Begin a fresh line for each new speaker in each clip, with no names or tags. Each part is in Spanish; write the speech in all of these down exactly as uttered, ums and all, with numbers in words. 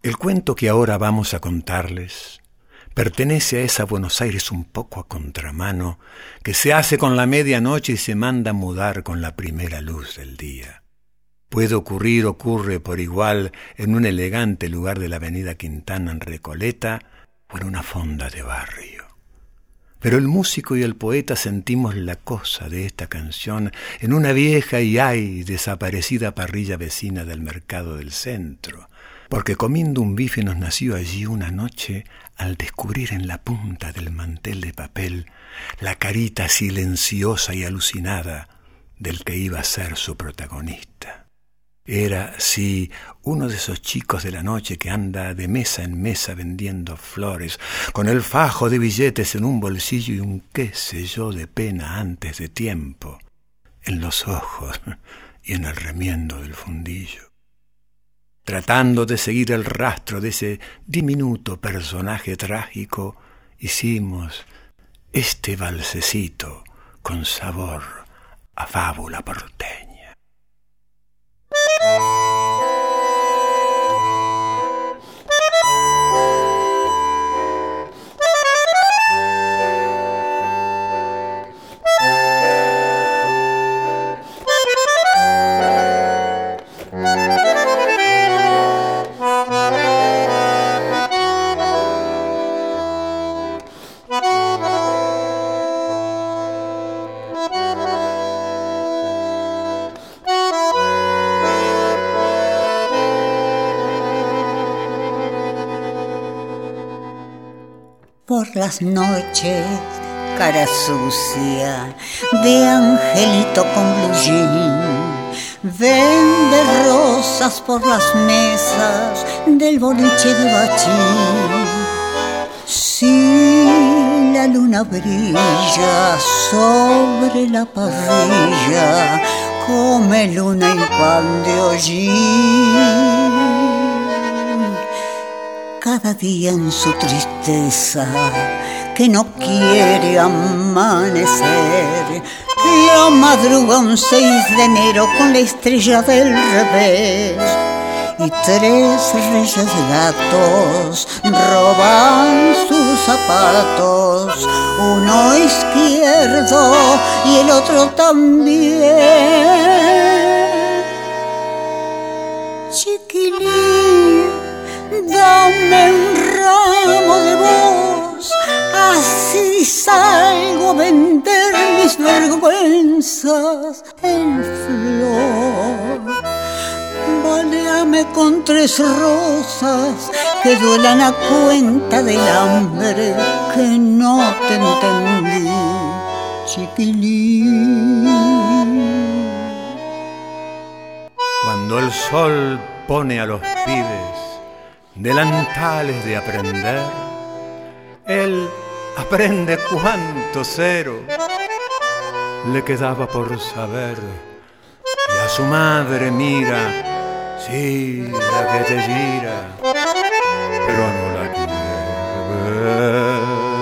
El cuento que ahora vamos a contarles pertenece a esa Buenos Aires un poco a contramano que se hace con la medianoche y se manda mudar con la primera luz del día. Puede ocurrir, ocurre por igual en un elegante lugar de la avenida Quintana en Recoleta o en una fonda de barrio. Pero el músico y el poeta sentimos la cosa de esta canción en una vieja y ay desaparecida parrilla vecina del mercado del centro, porque comiendo un bife nos nació allí una noche al descubrir en la punta del mantel de papel la carita silenciosa y alucinada del que iba a ser su protagonista. Era, sí, uno de esos chicos de la noche que anda de mesa en mesa vendiendo flores, con el fajo de billetes en un bolsillo y un qué sé yo de pena antes de tiempo, en los ojos y en el remiendo del fundillo. Tratando de seguir el rastro de ese diminuto personaje trágico, hicimos este valsecito con sabor a fábula porteña.
Por las noches, cara sucia de angelito con blue jean, vende rosas por las mesas del boliche de Bachín. Si la luna brilla sobre la parrilla, come luna y pan de hollín. Cada día en su tristeza, que no quiere amanecer, la madruga un seis de enero con la estrella del revés. Y tres reyes gatos roban sus zapatos, uno izquierdo y el otro también. Chiquilín, dame un ramo de voz, así salgo a vender mis vergüenzas en flor. Baleame con tres rosas que duelan a cuenta del hambre que no te entendí, chiquilín.
Cuando el sol pone a los pibes delantales de aprender, él aprende cuánto cero le quedaba por saber, y a su madre mira, sí, la que te gira, pero no la quiere ver.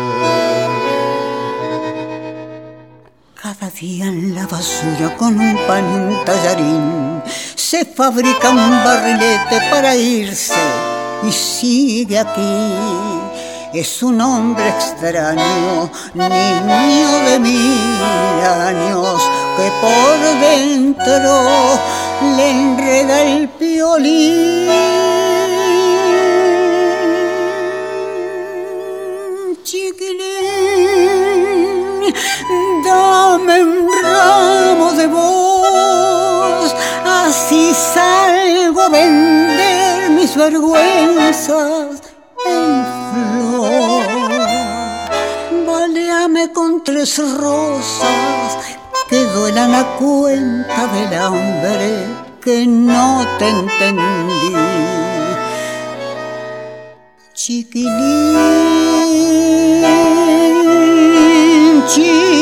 Cada día en la basura con un pan y un tallarín se fabrica un barrilete para irse y sigue aquí. Es un hombre extraño, niño de mil años, que por dentro le enreda el piolín. Chiquilín, dame un ramo de voz, así salgo a vender mis vergüenzas en flor. Baleame con tres rosas que duelan a cuenta del hambre que no te entendí, chiquilín, chiquilín.